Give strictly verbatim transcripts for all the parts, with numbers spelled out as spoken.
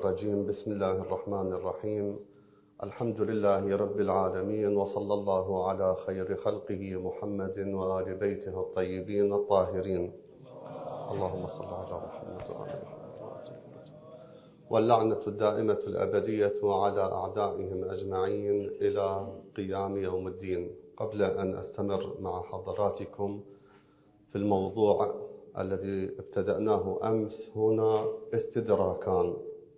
الرجيم. بسم الله الرحمن الرحيم. الحمد لله رب العالمين، وصلى الله على خير خلقه محمد وآل بيته الطيبين الطاهرين. اللهم صل على محمد وآل محمد. واللعنة الدائمة الأبدية على أعدائهم أجمعين إلى قيام يوم الدين. قبل أن أستمر مع حضراتكم في الموضوع الذي ابتدأناه أمس، هنا استدراكان.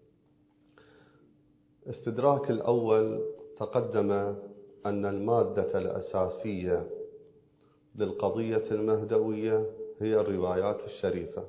استدراك الأول تقدم أن المادة الأساسية للقضية المهدوية هي الروايات الشريفة،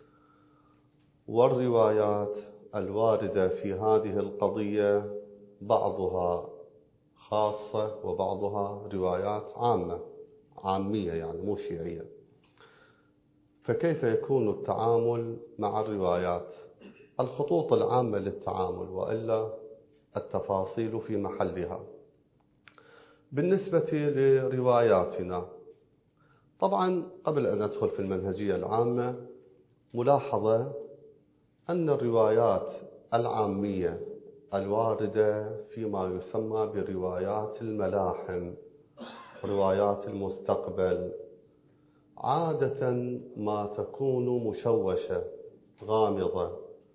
والروايات الواردة في هذه القضية بعضها خاصة وبعضها روايات عامة عامية، يعني مو شيعية. فكيف يكون التعامل مع الروايات؟ الخطوط العامة للتعامل، وإلا التفاصيل في محلها. بالنسبة لرواياتنا، طبعا قبل أن أدخل في المنهجية العامة، ملاحظة أن الروايات العامية الواردة فيما يسمى بروايات الملاحم، روايات المستقبل، عادة ما تكون مشوشة غامضة،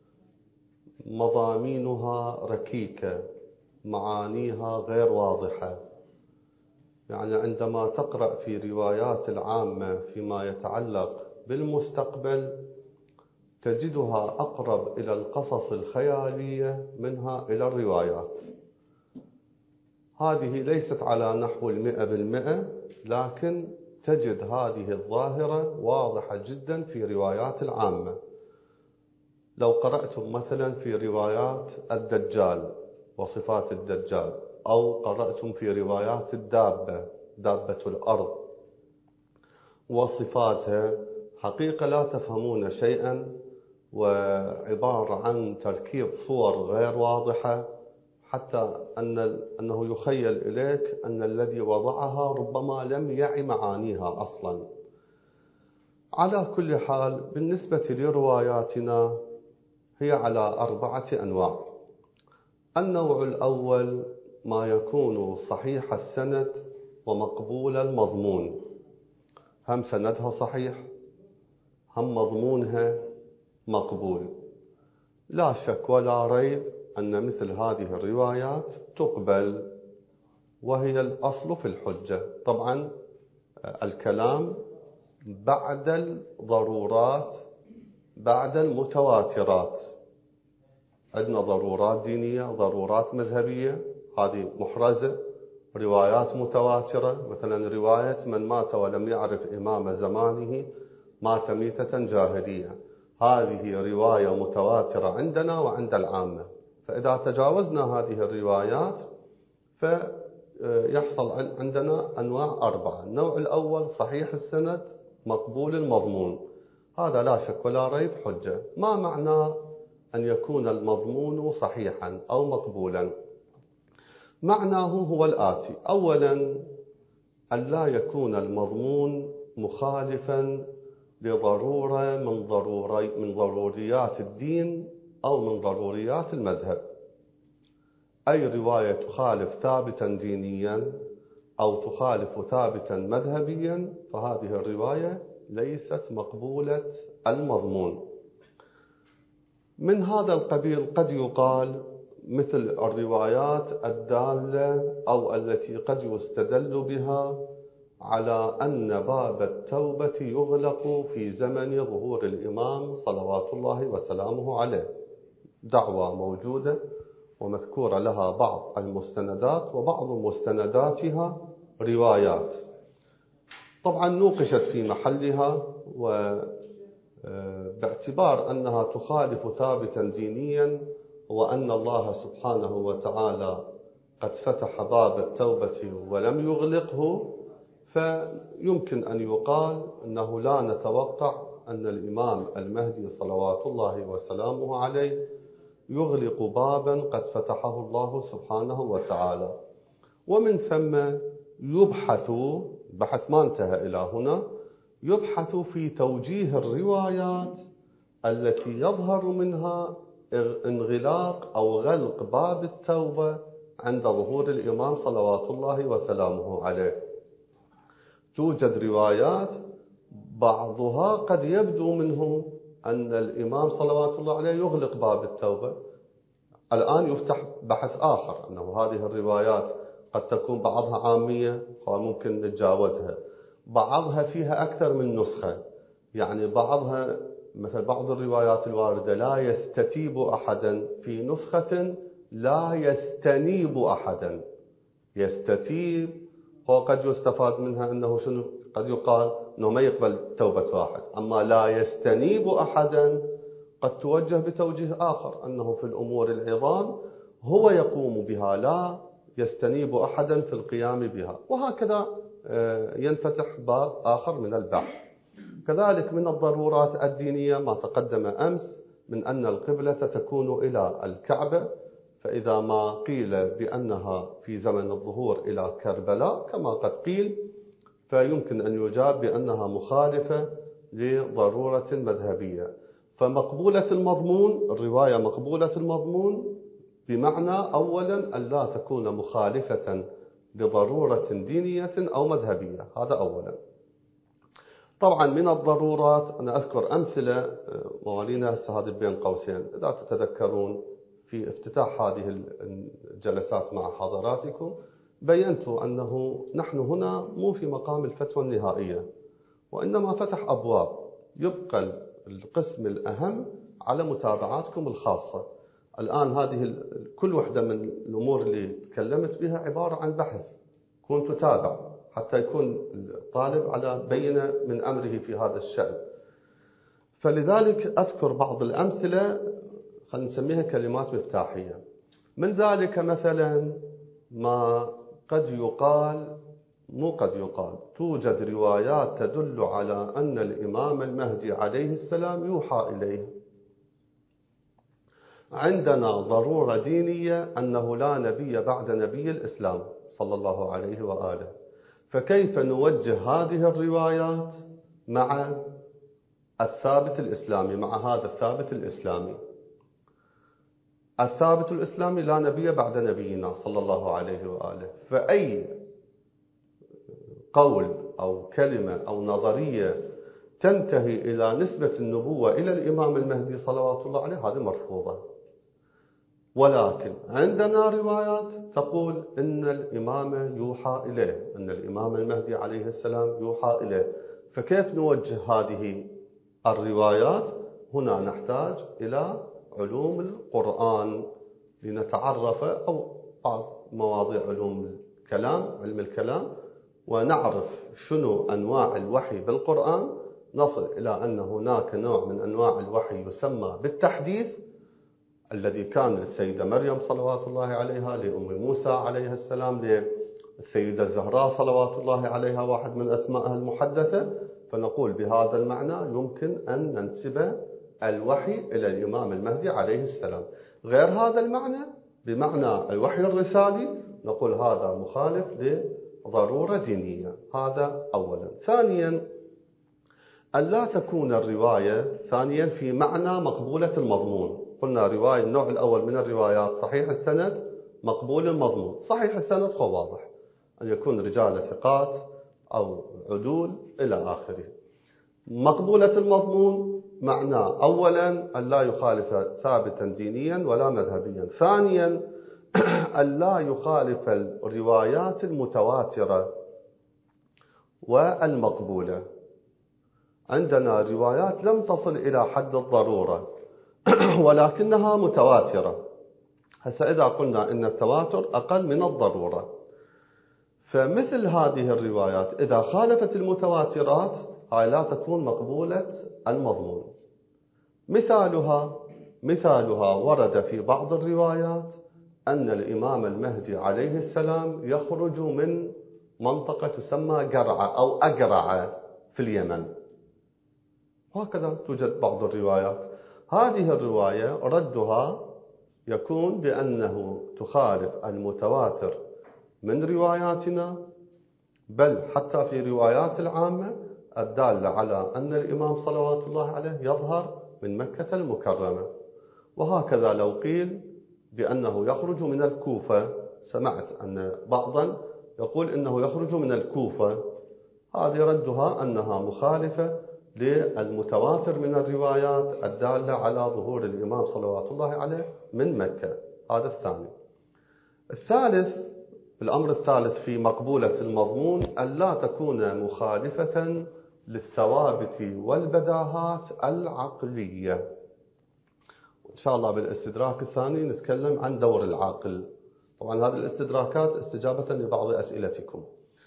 مضامينها ركيكة، معانيها غير واضحة. يعني عندما تقرأ في روايات العامة فيما يتعلق بالمستقبل تجدها أقرب إلى القصص الخيالية منها إلى الروايات. هذه ليست على نحو المئة بالمئة، لكن تجد هذه الظاهرة واضحة جدا في روايات العامة. لو قرأتم مثلا في روايات الدجال وصفات الدجال، أو قرأتم في روايات الدابة، دابة الأرض وصفاتها، حقيقة لا تفهمون شيئا، وعبارة عن تركيب صور غير واضحة، حتى أن أنه يخيل إليك أن الذي وضعها ربما لم يعي معانيها أصلا. على كل حال، بالنسبة لرواياتنا هي على أربعة أنواع. النوع الأول ما يكون صحيح السند ومقبول المضمون، هم سندها صحيح هم مضمونها مقبول. لا شك ولا ريب أن مثل هذه الروايات تقبل، وهي الأصل في الحجة. طبعا الكلام بعد الضرورات، بعد المتواترات. عندنا ضرورات دينية، ضرورات مذهبية، هذه محرزة. روايات متواترة، مثلا رواية من مات ولم يعرف إمام زمانه مات ميتة جاهلية، هذه رواية متواترة عندنا وعند العامة. فإذا تجاوزنا هذه الروايات فيحصل عندنا أنواع أربعة. النوع الأول صحيح السند مقبول المضمون، هذا لا شك ولا ريب حجة. ما معنى أن يكون المضمون صحيحا أو مقبولا؟ معناه هو الآتي: أولا أن لا يكون المضمون مخالفا لضرورة من ضروري من ضروريات الدين أو من ضروريات المذهب. أي رواية تخالف ثابتا دينيا أو تخالف ثابتا مذهبيا فهذه الرواية ليست مقبولة المضمون. من هذا القبيل قد يقال مثل الروايات الدالة أو التي قد يستدل بها على أن باب التوبة يغلق في زمن ظهور الإمام صلوات الله وسلامه عليه. دعوة موجودة ومذكورة لها بعض المستندات، وبعض مستنداتها روايات طبعا نوقشت في محلها، وباعتبار أنها تخالف ثابتا دينيا، وأن الله سبحانه وتعالى قد فتح باب التوبة ولم يغلقه، فيمكن أن يقال أنه لا نتوقع أن الإمام المهدي صلوات الله وسلامه عليه يغلق بابا قد فتحه الله سبحانه وتعالى. ومن ثم يبحث، بحث ما انتهى إلى هنا، يبحث في توجيه الروايات التي يظهر منها انغلاق أو غلق باب التوبة عند ظهور الإمام صلوات الله وسلامه عليه. توجد روايات بعضها قد يبدو منه أن الإمام صلوات الله عليه يغلق باب التوبة. الآن يفتح بحث آخر أنه هذه الروايات قد تكون بعضها عامية فممكن نتجاوزها، بعضها فيها أكثر من نسخة، يعني بعضها مثل بعض الروايات الواردة لا يستتيب أحدا، في نسخة لا يستنيب أحدا. يستتيب وقد يستفاد منها أنه شنو، قد يقال أنه ما يقبل توبة واحد، أما لا يستنيب أحدا قد توجه بتوجيه آخر أنه في الأمور العظام هو يقوم بها، لا يستنيب أحدا في القيام بها، وهكذا ينفتح باب آخر من البحث. كذلك من الضرورات الدينية ما تقدم أمس من أن القبلة تكون إلى الكعبة، فإذا ما قيل بأنها في زمن الظهور إلى كربلاء كما قد قيل، فيمكن أن يجاب بأنها مخالفة لضرورة مذهبية. فمقبولة المضمون، الرواية مقبولة المضمون بمعنى أولا أن لا تكون مخالفة لضرورة دينية أو مذهبية، هذا أولا. طبعا من الضرورات أنا أذكر أمثلة موالينا هذه بين قوسين. إذا تتذكرون في افتتاح هذه الجلسات مع حضراتكم بينت أنه نحن هنا مو في مقام الفتوى النهائية، وإنما فتح أبواب، يبقى القسم الأهم على متابعاتكم الخاصة. الآن هذه كل واحدة من الأمور اللي تكلمت بها عبارة عن بحث كنت تتابع حتى يكون الطالب على بينة من أمره في هذا الشأن. فلذلك أذكر بعض الأمثلة خلينا نسميها كلمات مفتاحية. من ذلك مثلا ما قد يقال، مو قد يقال، توجد روايات تدل على أن الإمام المهدي عليه السلام يوحى إليه. عندنا ضرورة دينية أنه لا نبي بعد نبي الإسلام صلى الله عليه وآله، فكيف نوجه هذه الروايات مع الثابت الإسلامي، مع هذا الثابت الإسلامي؟ الثابت الإسلامي لا نبي بعد نبينا صلى الله عليه وآله، فأي قول أو كلمة أو نظرية تنتهي إلى نسبة النبوة إلى الإمام المهدي صلوات الله عليه هذه مرفوضة. ولكن عندنا روايات تقول إن الإمام يوحى إليه، أن الإمام المهدي عليه السلام يوحى إليه، فكيف نوجه هذه الروايات؟ هنا نحتاج إلى علوم القرآن لنتعرف، أو بعض مواضيع علوم الكلام، علم الكلام، ونعرف شنو أنواع الوحي بالقرآن، نصل إلى أن هناك نوع من أنواع الوحي يسمى بالتحديث، الذي كان للسيدة مريم صلوات الله عليها، لأم موسى عليه السلام، للسيدة الزهراء صلوات الله عليها واحد من أسمائها المحدثة. فنقول بهذا المعنى يمكن أن ننسب الوحي إلى الإمام المهدي عليه السلام. غير هذا المعنى بمعنى الوحي الرسالي نقول هذا مخالف لضرورة دينية. هذا أولا. ثانيا أن لا تكون الرواية ثانيا في معنى مقبولة المضمون. قلنا رواية النوع الأول من الروايات صحيح السند مقبول المضمون. صحيح السند هو واضح أن يكون رجال ثقات أو عدول إلى آخره. مقبولة المضمون معنى أولا أن لا يخالف ثابتا دينيا ولا مذهبيا. ثانيا أن لا يخالف الروايات المتواترة والمقبولة. عندنا روايات لم تصل إلى حد الضرورة ولكنها متواترة. هسا إذا قلنا إن التواتر أقل من الضرورة، فمثل هذه الروايات إذا خالفت المتواترات هاي لا تكون مقبولة المضمون. مثالها مثالها ورد في بعض الروايات أن الإمام المهدي عليه السلام يخرج من منطقة تسمى قرعة أو أقرعة في اليمن، وهكذا توجد بعض الروايات. هذه الرواية ردها يكون بأنه تخالف المتواتر من رواياتنا، بل حتى في روايات العامة الدالة على أن الإمام صلوات الله عليه يظهر من مكة المكرمة. وهكذا لو قيل بأنه يخرج من الكوفة، سمعت أن بعضا يقول إنه يخرج من الكوفة، هذه ردها أنها مخالفة للمتواتر من الروايات الدالة على ظهور الإمام صلوات الله عليه من مكة. هذا الثاني. الثالث، الأمر الثالث في مقبولة المضمون ألا تكون مخالفة للثوابت والبداهات العقلية. إن شاء الله بالاستدراك الثاني نتكلم عن دور العاقل. طبعا هذه الاستدراكات استجابة لبعض أسئلتكم.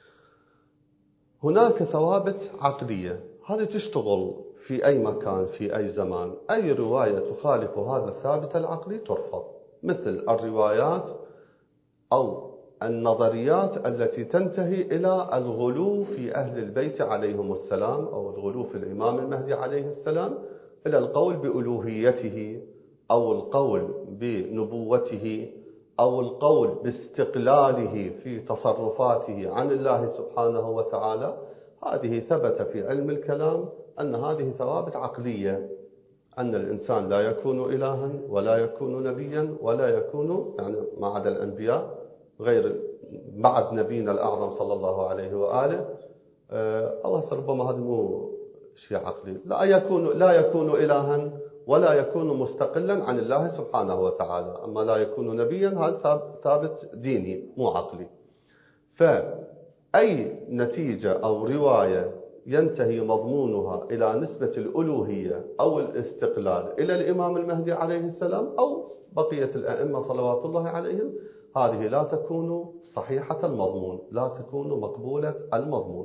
هناك ثوابت عقلية، هذه تشتغل في أي مكان في أي زمان. أي رواية تخالف هذا الثابت العقلي ترفض، مثل الروايات أو النظريات التي تنتهي إلى الغلو في أهل البيت عليهم السلام، أو الغلو في الإمام المهدي عليه السلام إلى القول بألوهيته، أو القول بنبوته، أو القول باستقلاله في تصرفاته عن الله سبحانه وتعالى. هذه ثبت في علم الكلام أن هذه ثوابت عقلية، أن الإنسان لا يكون إلها ولا يكون نبيا ولا يكون، يعني ما عدا الأنبياء غير بعد نبينا الأعظم صلى الله عليه وآله، أو ربما هذا مو شيء عقلي، لا يكون لا يكون إلها ولا يكون مستقلا عن الله سبحانه وتعالى. أما لا يكون نبيا هذا ثابت ديني مو عقلي. فأي نتيجة أو رواية ينتهي مضمونها إلى نسبة الألوهية أو الاستقلال إلى الإمام المهدي عليه السلام أو بقية الأئمة صلوات الله عليهم، هذه لا تكون صحيحة المضمون، لا تكون مقبولة المضمون.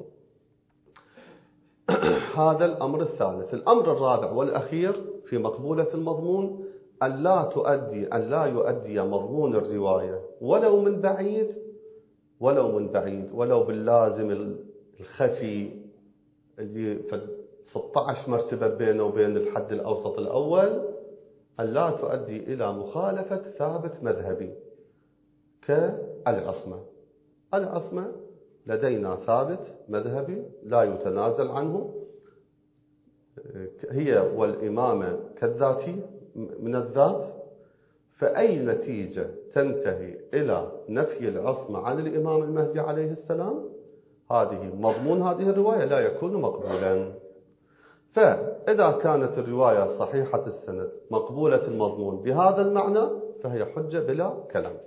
هذا الأمر الثالث. الأمر الرابع والأخير في مقبولة المضمون أن لا تؤدي أن لا يؤدي مضمون الرواية ولو من بعيد ولو من بعيد ولو باللازم الخفي اللي في ستة عشر مرتبة بينه وبين الحد الأوسط الأول، أن لا تؤدي إلى مخالفة ثابت مذهبي كالعصمة. العصمة لدينا ثابت مذهبي لا يتنازل عنه، هي والإمامة كالذاتي من الذات. فأي نتيجة تنتهي إلى نفي العصمة عن الإمام المهدي عليه السلام، هذه مضمون هذه الرواية لا يكون مقبولا. فإذا كانت الرواية صحيحة السند مقبولة المضمون بهذا المعنى فهي حجة بلا كلام.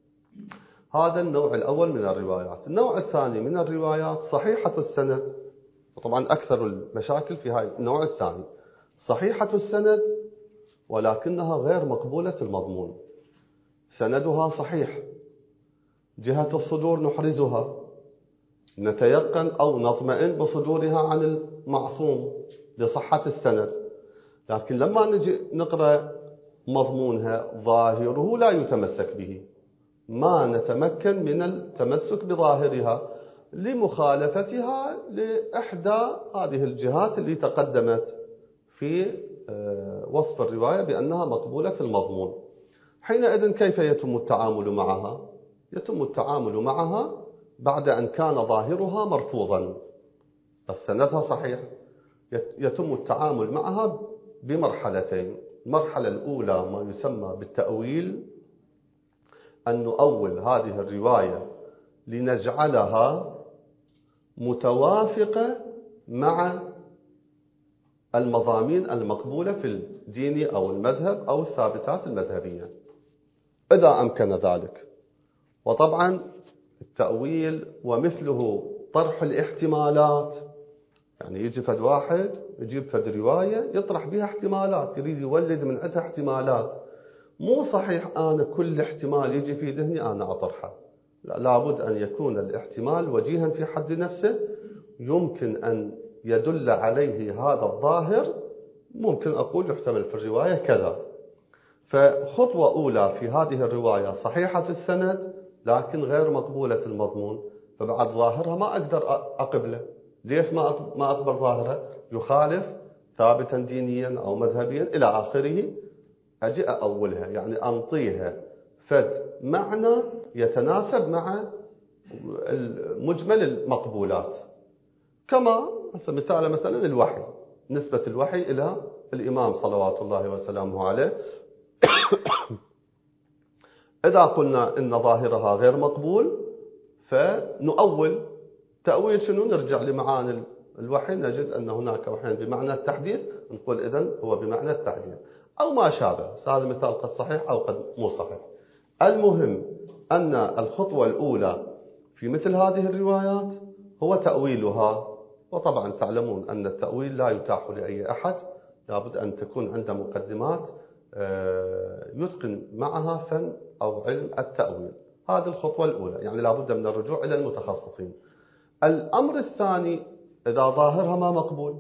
هذا النوع الأول من الروايات. النوع الثاني من الروايات صحيحة السند، وطبعا أكثر المشاكل في هذا النوع الثاني، صحيحة السند ولكنها غير مقبولة المضمون. سندها صحيح، جهة الصدور نحرزها، نتيقن أو نطمئن بصدورها عن المعصوم بصحة السند، لكن لما نجي نقرأ مضمونها ظاهره لا يتمسك به، ما نتمكن من التمسك بظاهرها لمخالفتها لإحدى هذه الجهات اللي تقدمت في وصف الرواية بأنها مقبولة المضمون. حينئذ كيف يتم التعامل معها؟ يتم التعامل معها بعد أن كان ظاهرها مرفوضا، بس سندها صحيح. يتم التعامل معها بمرحلتين. المرحلة الأولى ما يسمى بالتأويل، أن نؤول هذه الرواية لنجعلها متوافقة مع المضامين المقبولة في الدين أو المذهب أو الثابتات المذهبية إذا أمكن ذلك. وطبعا التأويل ومثله طرح الاحتمالات، يعني يجي فد واحد يجيب فد رواية يطرح بها احتمالات، يريد يولد من عندها احتمالات. مو صحيح أنا كل احتمال يجي في ذهني أنا أطرحه، لا، لابد أن يكون الاحتمال وجيها في حد نفسه، يمكن أن يدل عليه هذا الظاهر، ممكن أقول يحتمل في الرواية كذا. فخطوة أولى في هذه الرواية صحيحة السند لكن غير مقبولة المضمون، فبعد ظاهرها ما أقدر أقبله. ليش ما أقبل ظاهرها؟ يخالف ثابتا دينيا أو مذهبيا إلى آخره. أجي أولها، يعني أنطيها فد معنى يتناسب مع مجمل المقبولات. كما مثال مثلا الوحي، نسبة الوحي إلى الإمام صلوات الله وسلامه عليه إذا قلنا إن ظاهرها غير مقبول فنؤول. تأويل شنو؟ نرجع لمعاني الوحي نجد أن هناك وحيين بمعنى التحديث، نقول إذن هو بمعنى التحديث أو ما شابه. هذا المثال قد صحيح أو قد مو صحيح. المهم أن الخطوة الأولى في مثل هذه الروايات هو تأويلها. وطبعا تعلمون أن التأويل لا يتاح لأي أحد، لابد أن تكون عنده مقدمات يتقن معها فن أو علم التأويل. هذه الخطوة الأولى، يعني لابد من الرجوع إلى المتخصصين. الأمر الثاني، إذا ظاهرها ما مقبول،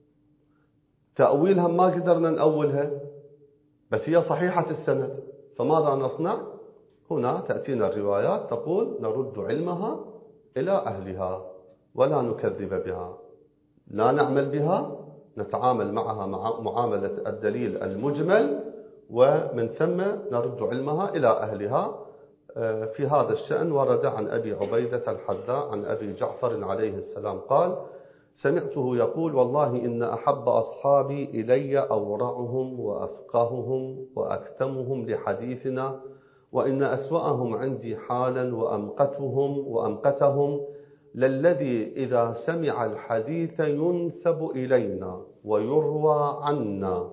تأويلها ما قدرنا نأولها بس هي صحيحة السند، فماذا نصنع؟ هنا تأتينا الروايات تقول نرد علمها إلى أهلها ولا نكذب بها، لا نعمل بها، نتعامل معها مع معاملة الدليل المجمل، ومن ثم نرد علمها إلى أهلها. في هذا الشأن ورد عن أبي عبيدة الحذاء عن أبي جعفر عليه السلام قال: سمعته يقول: والله إن أحب أصحابي إلي أورعهم وأفقههم وأكتمهم لحديثنا، وإن أسوأهم عندي حالا وأمقتهم وأمقتهم للذي إذا سمع الحديث ينسب إلينا ويروى عنا،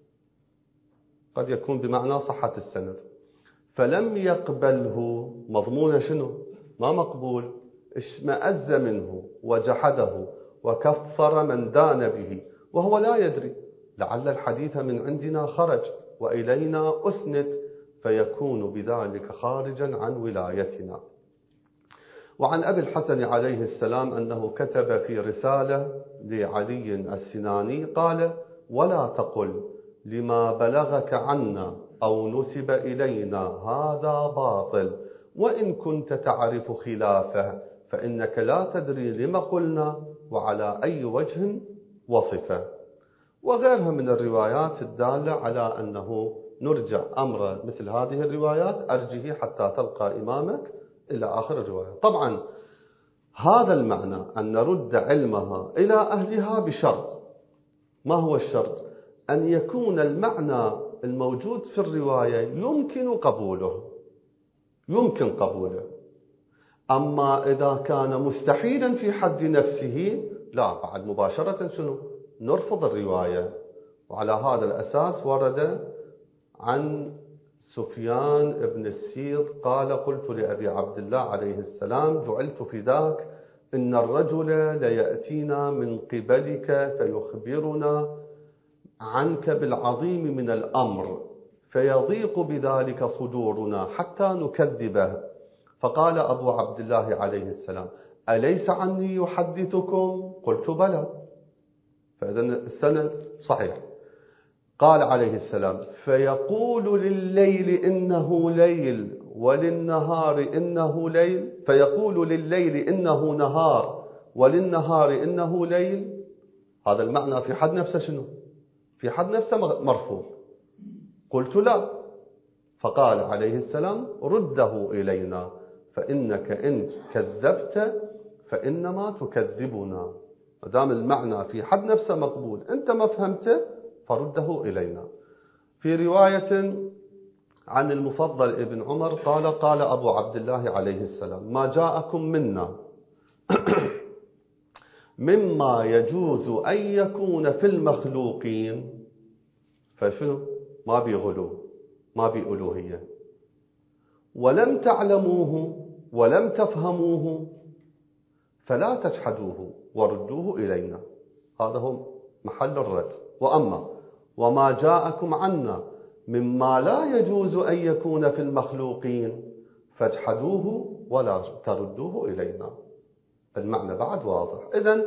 قد يكون بمعنى صحة السند، فلم يقبله. مضمون شنو؟ ما مقبول. اشمأز منه وجحده وكفر من دان به وهو لا يدري، لعل الحديث من عندنا خرج وإلينا أسند، فيكون بذلك خارجا عن ولايتنا. وعن أبي الحسن عليه السلام أنه كتب في رسالة لعلي السناني قال: ولا تقل لما بلغك عنا أو نسب إلينا هذا باطل، وإن كنت تعرف خلافه فإنك لا تدري لما قلنا وعلى أي وجه وصفه. وغيرها من الروايات الدالة على أنه نرجع أمر مثل هذه الروايات أرجه حتى تلقى إمامك إلى آخر الرواية. طبعا هذا المعنى أن نرد علمها إلى أهلها بشرط. ما هو الشرط؟ أن يكون المعنى الموجود في الرواية يمكن قبوله، يمكن قبوله. أما إذا كان مستحيلا في حد نفسه لا، بعد مباشرة شنو؟ نرفض الرواية. وعلى هذا الأساس ورد عن سفيان بن السيط قال: قلت لأبي عبد الله عليه السلام: جعلت فداك إن الرجل ليأتينا من قبلك فيخبرنا عنك بالعظيم من الأمر فيضيق بذلك صدورنا حتى نكذبه. فقال أبو عبد الله عليه السلام: أليس عني يحدثكم؟ قلت: بلى. فإذا السند صحيح. قال عليه السلام: فيقول لليل إنه ليل وللنهار إنه ليل، فيقول لليل إنه نهار وللنهار إنه ليل. هذا المعنى في حد نفسه شنو؟ في حد نفسه مرفوض. قلت: لا. فقال عليه السلام: رده إلينا، فإنك إن كذبت فإنما تكذبنا. ما دام المعنى في حد نفسه مقبول، أنت ما فهمته فرده إلينا. في رواية عن المفضل ابن عمر قال: قال أبو عبد الله عليه السلام: ما جاءكم منا مما يجوز أن يكون في المخلوقين فشنو؟ ما بيغلو، ما بألوهية، ولم تعلموه ولم تفهموه فلا تجحدوه وردوه إلينا. هذا هو محل الرد. وأما وما جاءكم عنا مما لا يجوز أن يكون في المخلوقين فاجحدوه ولا تردوه إلينا. المعنى بعد واضح. إذن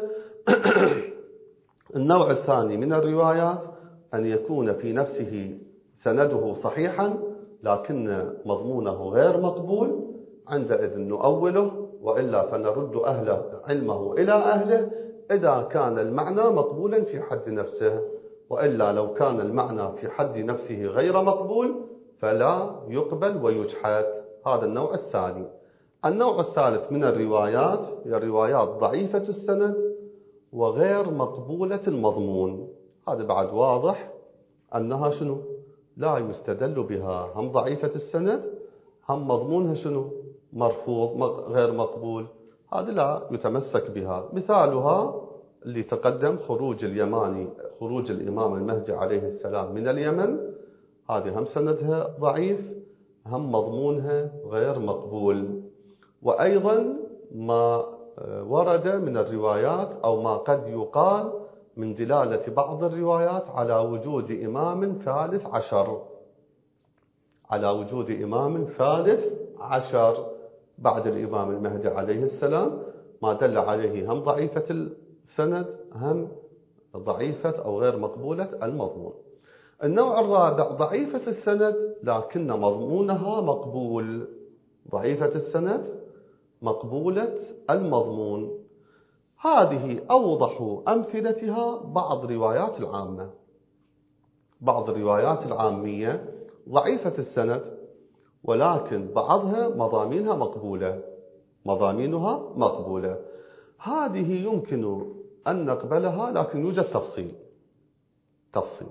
النوع الثاني من الروايات أن يكون في نفسه سنده صحيحا لكن مضمونه غير مقبول، عندئذ نؤوله، وإلا فنرد أهله علمه إلى أهله إذا كان المعنى مقبولا في حد نفسه، وإلا لو كان المعنى في حد نفسه غير مقبول فلا يقبل ويجحد. هذا النوع الثاني. النوع الثالث من الروايات هي الروايات ضعيفة السند وغير مقبولة المضمون. هذا بعد واضح أنها شنو؟ لا يستدل بها، هم ضعيفة السند هم مضمونها شنو؟ مرفوض غير مقبول، هذه لا يتمسك بها. مثالها اللي تقدم خروج اليماني، خروج الإمام المهدي عليه السلام من اليمن، هذه هم سندها ضعيف هم مضمونها غير مقبول. وأيضا ما ورد من الروايات أو ما قد يقال من دلالة بعض الروايات على وجود إمام ثالث عشر، على وجود إمام ثالث عشر بعد الإمام المهدي عليه السلام، ما دل عليه هم ضعيفة السند هم ضعيفة أو غير مقبولة المضمون. النوع الرابع ضعيفة السند لكن مضمونها مقبول، ضعيفة السند مقبولة المضمون. هذه أوضح أمثلتها بعض روايات العامة، بعض الروايات العامية ضعيفة السند ولكن بعضها مضامينها مقبولة، مضامينها مقبولة. هذه يمكن أن نقبلها لكن يوجد تفصيل. تفصيل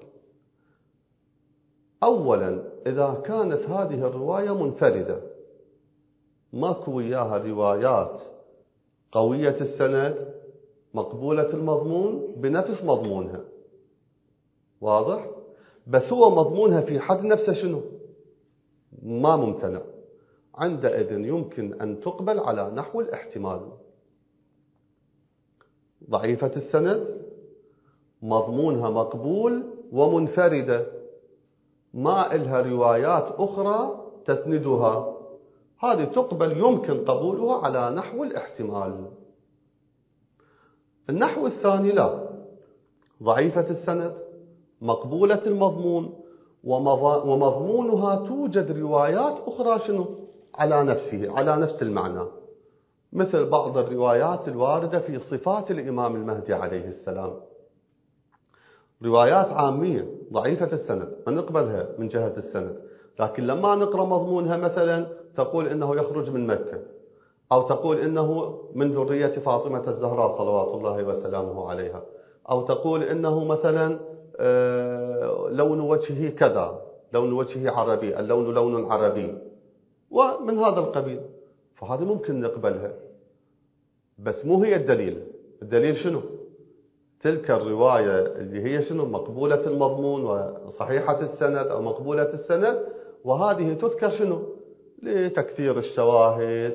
أولا إذا كانت هذه الرواية منفردة، ماكو وياها روايات قوية السند مقبولة المضمون بنفس مضمونها، واضح؟ بس هو مضمونها في حد نفسه شنو؟ ما ممتنع، عندئذ يمكن أن تقبل على نحو الاحتمال. ضعيفة السند مضمونها مقبول ومنفردة، ما إلها روايات أخرى تسندها، هذه تقبل يمكن قبولها على نحو الاحتمال. النحو الثاني لا، ضعيفة السند مقبولة المضمون ومضمونها توجد روايات أخرى شنو؟ على نفسه، على نفس المعنى، مثل بعض الروايات الواردة في صفات الإمام المهدي عليه السلام، روايات عامية ضعيفة السند ما نقبلها من جهة السند، لكن لما نقرأ مضمونها مثلا تقول إنه يخرج من مكة، أو تقول إنه من ذرية فاطمة الزهراء صلوات الله وسلامه عليها، أو تقول إنه مثلا لون وجهه كذا، لون وجهه عربي، اللون لون عربي ومن هذا القبيل، فهذه ممكن نقبلها، بس مو هي الدليل. الدليل شنو؟ تلك الرواية اللي هي شنو؟ مقبولة المضمون وصحيحة السند أو مقبولة السند، وهذه تذكر شنو؟ لتكثير الشواهد،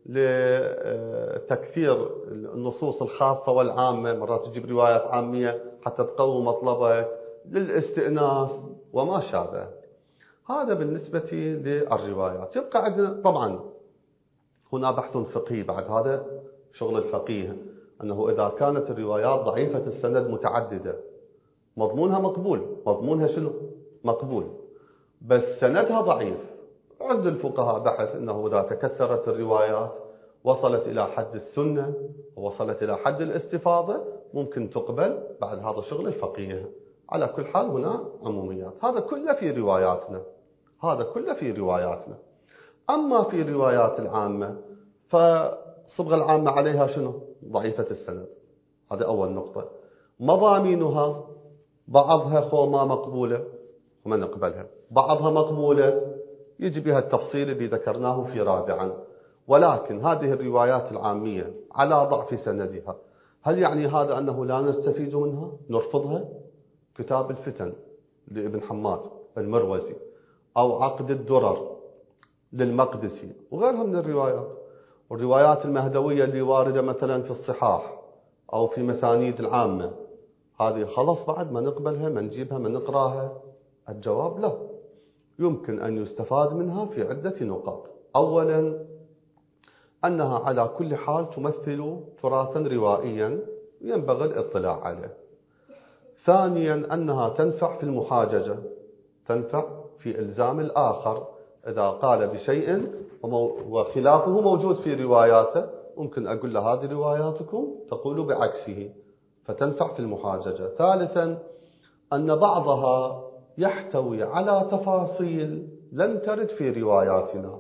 لتكثير النصوص الخاصة والعامة، مرات تجيب روايات عامية حتى تقوي مطلبك، للاستئناس وما شابه. هذا بالنسبة للروايات. يبقى عندنا طبعا هنا بحث فقهي بعد، هذا شغل الفقيه، أنه إذا كانت الروايات ضعيفة السند متعددة مضمونها مقبول، مضمونها شنو؟ مقبول، بس سندها ضعيف، عند الفقهاء بحث أنه إذا تكثرت الروايات وصلت إلى حد السنة ووصلت إلى حد الاستفاضة ممكن تقبل، بعد هذا شغل الفقيه. على كل حال هنا عموميات، هذا كله في رواياتنا، هذا كله في رواياتنا. أما في روايات العامة فصبغ العامة عليها شنو؟ ضعيفة السند، هذا أول نقطة. مضامينها بعضها خوما مقبولة وما نقبلها، بعضها مقبولة يجي بها التفصيل اللي ذكرناه في رابعا. ولكن هذه الروايات العامية على ضعف سندها، هل يعني هذا أنه لا نستفيد منها نرفضها؟ كتاب الفتن لابن حماد المروزي، أو عقد الدرر للمقدسي وغيرها من الروايات، والروايات المهدوية اللي واردة مثلا في الصحاح أو في مسانيد العامة، هذه خلاص بعد ما نقبلها ما نجيبها ما نقراها؟ الجواب لا، يمكن أن يستفاد منها في عدة نقاط. أولا أنها على كل حال تمثل تراثا روائيا ينبغي الاطلاع عليه. ثانيا أنها تنفع في المحاججة، تنفع في إلزام الآخر إذا قال بشيء وخلافه موجود في رواياته، ممكن أقول له هذه رواياتكم تقول بعكسه، فتنفع في المحاججة. ثالثا أن بعضها يحتوي على تفاصيل لم ترد في رواياتنا.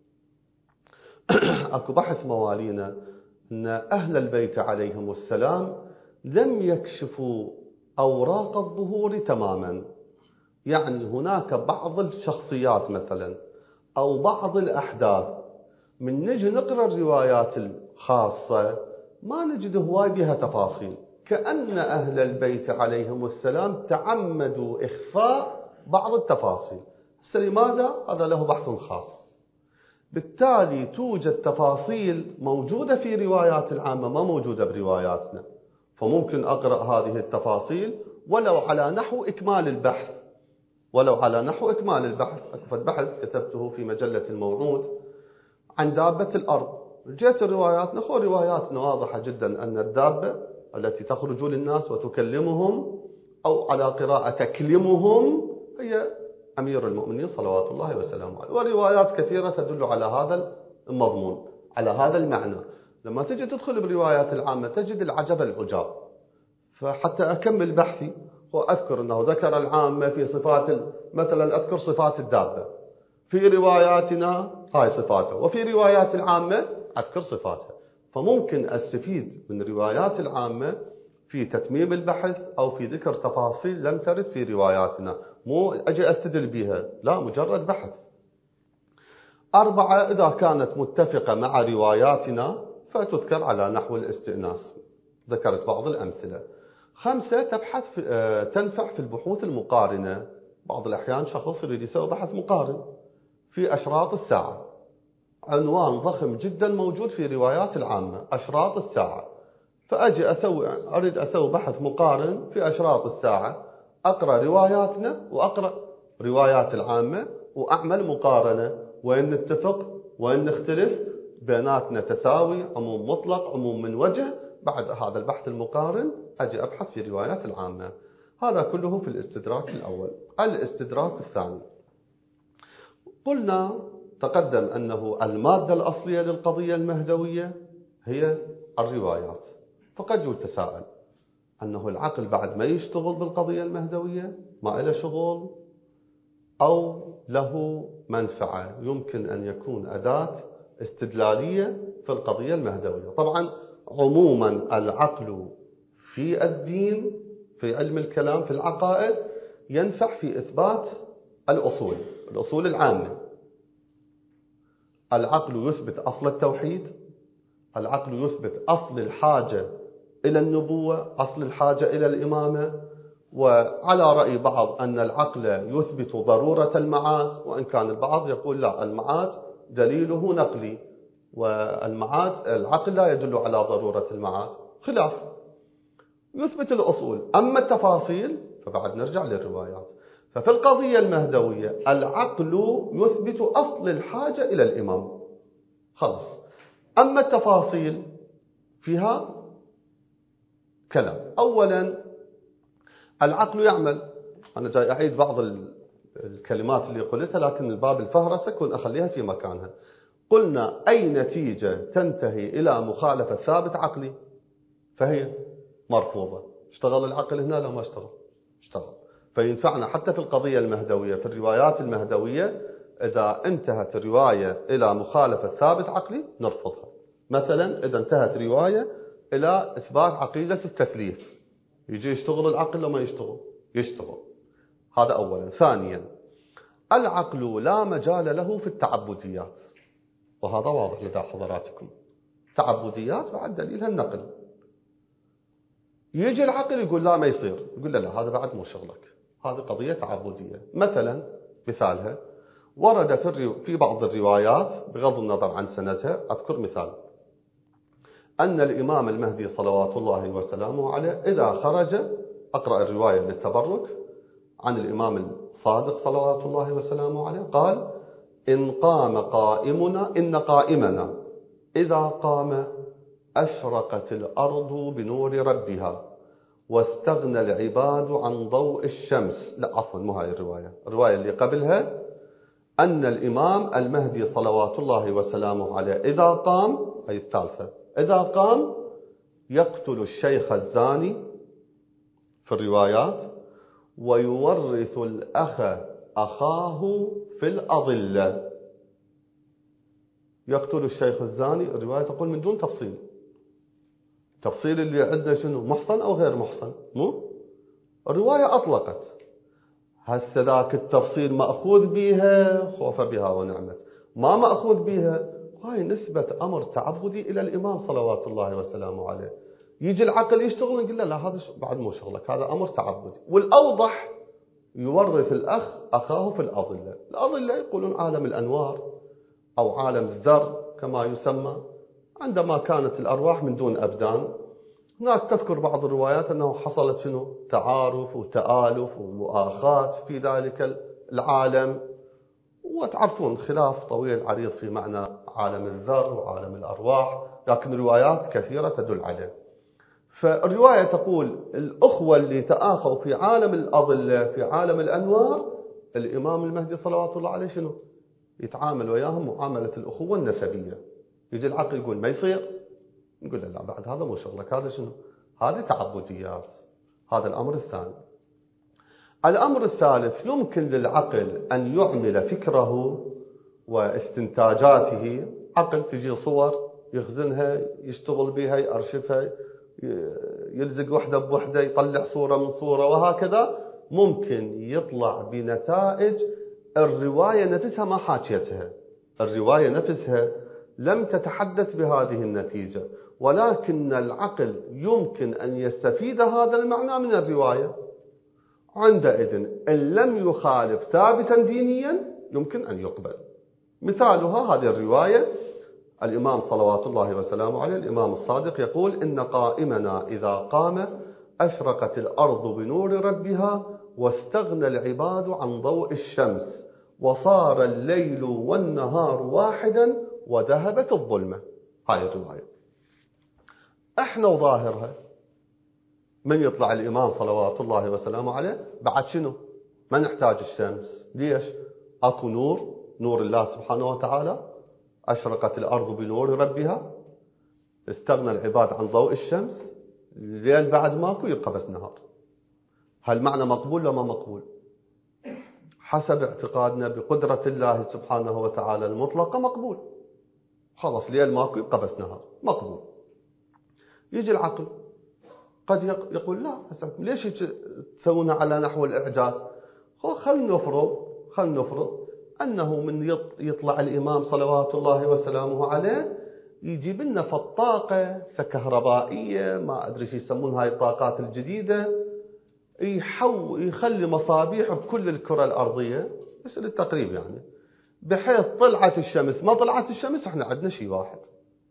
أكو بحث موالينا أن أهل البيت عليهم السلام لم يكشفوا أوراق الظهور تماما، يعني هناك بعض الشخصيات مثلا أو بعض الأحداث من نجي نقرأ الروايات الخاصة ما نجد هواي بها تفاصيل، كأن أهل البيت عليهم السلام تعمدوا إخفاء بعض التفاصيل. لماذا؟ هذا له بحث خاص. بالتالي توجد تفاصيل موجودة في روايات العامة ما موجودة برواياتنا، فممكن أقرأ هذه التفاصيل ولو على نحو إكمال البحث ولو على نحو إكمال البحث. أكفت بحث كتبته في مجلة الموعود عن دابة الأرض، جاءت الروايات نخو رواياتنا واضحة جدا أن الدابة التي تخرج للناس وتكلمهم أو على قراءة تكلمهم هي أمير المؤمنين صلوات الله وسلامه عليه، وروايات كثيرة تدل على هذا المضمون على هذا المعنى. لما تجي تدخل بروايات العامة تجد العجب العجاب. فحتى أكمل بحثي وأذكر أنه ذكر العامة في صفات مثلا أذكر صفات الدابة في رواياتنا هاي صفاته، وفي روايات العامة أذكر صفاتها. فممكن أستفيد من روايات العامة في تتميم البحث أو في ذكر تفاصيل لم ترد في رواياتنا، مو أجي أستدل بها، لا، مجرد بحث. أربعة، إذا كانت متفقة مع رواياتنا فتذكر على نحو الاستئناس، ذكرت بعض الأمثلة. خمسة، تبحث في تنفع في البحوث المقارنة. بعض الأحيان شخص يريد يسوي بحث مقارن في أشراط الساعة، عنوان ضخم جدا موجود في روايات العامة أشراط الساعة، فأجي أسوي أريد أسوي بحث مقارن في أشراط الساعة، أقرأ رواياتنا وأقرأ روايات العامة وأعمل مقارنة، وإن نتفق وإن نختلف بيناتنا تساوي، عموم مطلق عموم من وجه. بعد هذا البحث المقارن أجي أبحث في روايات العامة. هذا كله في الاستدراك الأول. الاستدراك الثاني، قلنا تقدم أنه المادة الأصلية للقضية المهدوية هي الروايات، فقد يتساءل أنه العقل بعد ما يشتغل بالقضية المهدوية ما له شغل أو له منفعة يمكن أن يكون أداة استدلالية في القضية المهدوية. طبعا عموما العقل في الدين في علم الكلام في العقائد ينفع في إثبات الأصول الأصول العامة. العقل يثبت أصل التوحيد، العقل يثبت أصل الحاجة إلى النبوة، أصل الحاجة إلى الإمامة. وعلى رأي بعض أن العقل يثبت ضرورة المعاد، وإن كان البعض يقول لا، المعاد دليله نقلي، والمعاد العقل لا يدل على ضرورة المعاد، خلاف. يثبت الأصول، أما التفاصيل فبعد نرجع للروايات. ففي القضية المهدوية العقل يثبت أصل الحاجة إلى الإمام، خلاص. أما التفاصيل فيها كلام. أولا العقل يعمل، أنا جاي أعيد بعض الكلمات اللي قلتها لكن الباب الفهرسة كن أخليها في مكانها. قلنا أي نتيجة تنتهي إلى مخالفة ثابت عقلي فهي مرفوضة. اشتغل العقل هنا؟ لا، ما اشتغل اشتغل فينفعنا حتى في القضية المهدوية في الروايات المهدوية. إذا انتهت الرواية إلى مخالفة ثابت عقلي نرفضها. مثلا إذا انتهت رواية إلى إثبات عقيدة التثليث، يجي يشتغل العقل لما يشتغل يشتغل هذا أولا. ثانيا العقل لا مجال له في التعبديات، وهذا واضح لدى حضراتكم. تعبديات بعد دليلها النقل. يجي العقل يقول لا ما يصير، يقول لا لا هذا بعد مو شغلك، هذه قضية تعبدية. مثلا مثالها ورد في في بعض الروايات بغض النظر عن سندها، أذكر مثال أن الإمام المهدي صلوات الله وسلامه عليه إذا خرج، أقرأ الرواية للتبرك عن الإمام الصادق صلوات الله وسلامه عليه، قال إن قام قائمنا إن قائمنا إذا قام أشرقت الأرض بنور ربها واستغنى العباد عن ضوء الشمس. لا عفوا مو هاي الرواية، الرواية اللي قبلها أن الإمام المهدي صلوات الله وسلامه عليه إذا قام، أي الثالثة، إذا قام يقتل الشيخ الزاني في الروايات ويورث الأخ أخاه في الأضلة. يقتل الشيخ الزاني، الرواية تقول من دون تفصيل. تفصيل اللي عندنا شنو؟ محصن أو غير محصن؟ مو الرواية أطلقت. هسه ذاك التفصيل مأخوذ بها خوف بها ونعمت، ما مأخوذ بها هاي نسبة أمر تعبدي إلى الإمام صلوات الله وسلامه عليه. يجي العقل يشتغل نقول له لا هذا بعد مو شغلك، هذا أمر تعبدي. والأوضح يورث الأخ أخاه في الأظلة. الأظلة يقولون عالم الأنوار أو عالم الذر كما يسمى، عندما كانت الأرواح من دون أبدان. هناك تذكر بعض الروايات أنه حصلت شنو تعارف وتآلف ومؤاخاة في ذلك العالم، وتعرفون خلاف طويل عريض في معنى عالم الذر وعالم الأرواح، لكن روايات كثيرة تدل عليه. فالرواية تقول الأخوة اللي تآخوا في عالم الأظلة في عالم الأنوار، الإمام المهدي صلوات الله عليه شنو يتعامل وياهم معاملة الأخوة النسبية. يجي العقل يقول ما يصير، نقول له لا بعد هذا مو شغلك، هذا شنو هذه تعبديات. هذا الأمر الثاني. الأمر الثالث، يمكن للعقل أن يعمل فكره واستنتاجاته. عقل تجي صور يخزنها يشتغل بها يأرشفها يلزق وحدة بوحدة يطلع صورة من صورة وهكذا، ممكن يطلع بنتائج الرواية نفسها ما حاكيتها. الرواية نفسها لم تتحدث بهذه النتيجة، ولكن العقل يمكن أن يستفيد هذا المعنى من الرواية. عندئذ إن لم يخالف ثابتا دينيا يمكن أن يقبل. مثالها هذه الرواية، الإمام صلوات الله وسلامه عليه الإمام الصادق يقول إن قائمنا إذا قام أشرقت الأرض بنور ربها واستغنى العباد عن ضوء الشمس وصار الليل والنهار واحدا وذهبت الظلمة. هاي الرواية احنا وظاهرها من يطلع الإمام صلوات الله وسلامه عليه بعد شنو ما نحتاج الشمس. ليش؟ أكو نور، نور الله سبحانه وتعالى، أشرقت الأرض بنور ربها، استغنى العباد عن ضوء الشمس، الليل بعد ماكو يبقى بس نهار. هل معنى مقبول ولا ما مقبول؟ حسب اعتقادنا بقدرة الله سبحانه وتعالى المطلقة مقبول. خلاص ليل ماكو يبقى بس نهار مقبول. يجي العقل قد يقول لا ليش تسوونها على نحو الإعجاز؟ خل نفرض خل نفرض أنه من يطلع الإمام صلوات الله وسلامه عليه يجيب لنا فالطاقة كهربائية ما أدري شو يسمون هاي الطاقات الجديدة، يحو يخلي مصابيح بكل الكرة الأرضية بس للتقريب يعني، بحيث طلعت الشمس ما طلعت الشمس احنا عندنا شيء واحد.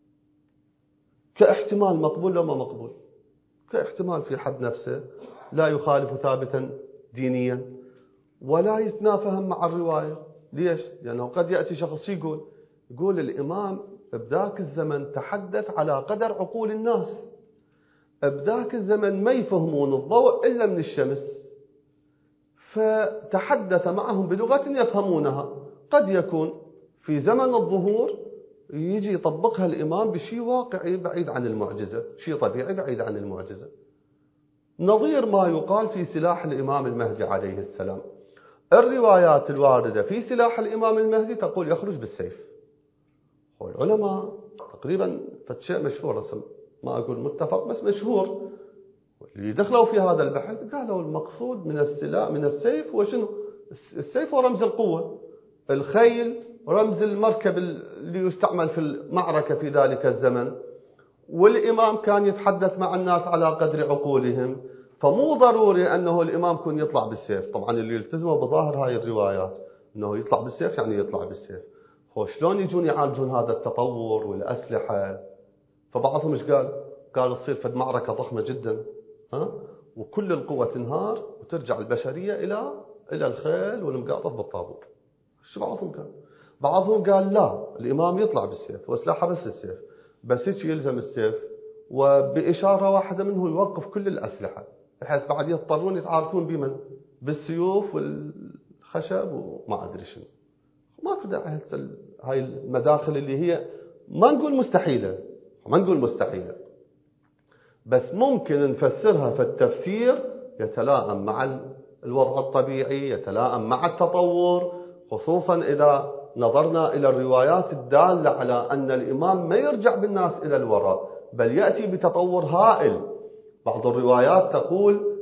كاحتمال مقبول ولا ما مقبول؟ كاحتمال في حد نفسه لا يخالف ثابتا دينيا ولا يتنافهم مع الرواية. ليش؟ لأنه قد يأتي شخص يقول يقول الإمام بذاك الزمن تحدث على قدر عقول الناس، بذاك الزمن ما يفهمون الضوء إلا من الشمس، فتحدث معهم بلغة يفهمونها. قد يكون في زمن الظهور يجي يطبقها الإمام بشيء واقعي بعيد عن المعجزة، شيء طبيعي بعيد عن المعجزة، نظير ما يقال في سلاح الإمام المهدي عليه السلام. الروايات الواردة في سلاح الإمام المهدي تقول يخرج بالسيف، والعلماء تقريبا فشيء مشهور، ما أقول متفق بس مشهور، اللي دخلوا في هذا البحث قالوا المقصود من السلاح من السيف هو شنو؟ السيف هو رمز القوة، الخيل رمز المركب اللي يستعمل في المعركة في ذلك الزمن، والإمام كان يتحدث مع الناس على قدر عقولهم، فمو ضروري أنه الإمام يكون يطلع بالسيف. طبعا اللي يلتزموا بظاهر هاي الروايات أنه يطلع بالسيف يعني يطلع بالسيف. هو شلون يجون يعالجون هذا التطور والأسلحة؟ فبعضهم ايش قال؟ قال تصير فد معركة ضخمة جدا ها وكل القوة تنهار وترجع البشرية إلى إلى الخيل والمقاطف بالطابور. شو بعضهم قال؟ بعضهم قال لا الإمام يطلع بالسيف وسلاحه بس السيف، بس هيك يلزم السيف وبإشارة واحدة منه يوقف كل الأسلحة بحيث بعد يضطرون يتعاركون بمن؟ بالسيوف والخشب وما أدري شنو. ما في داعي هاي المداخل اللي هي ما نقول مستحيلة ما نقول مستحيلة بس ممكن نفسرها في التفسير يتلائم مع الوضع الطبيعي، يتلائم مع التطور، خصوصا إذا نظرنا إلى الروايات الدالة على أن الإمام ما يرجع بالناس إلى الوراء بل يأتي بتطور هائل. بعض الروايات تقول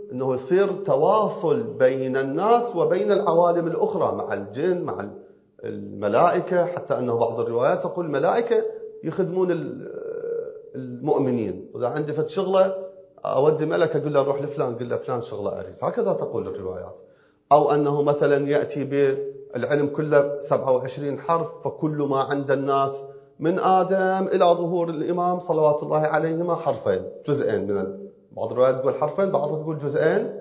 أنه يصير تواصل بين الناس وبين العوالم الأخرى مع الجن مع الملائكة، حتى أنه بعض الروايات تقول الملائكة يخدمون المؤمنين، وإذا عندي فت شغلة أودي ملك أقول له روح لفلان، قل له فلان شغلة أريد، هكذا تقول الروايات. أو أنه مثلا يأتي بالعلم كله سبعة وعشرين حرف، فكل ما عند الناس من آدم إلى ظهور الإمام صلوات الله عليهما حرفين جزئين، من بعض الروايات تقول حرفين، بعضها تقول جزئين.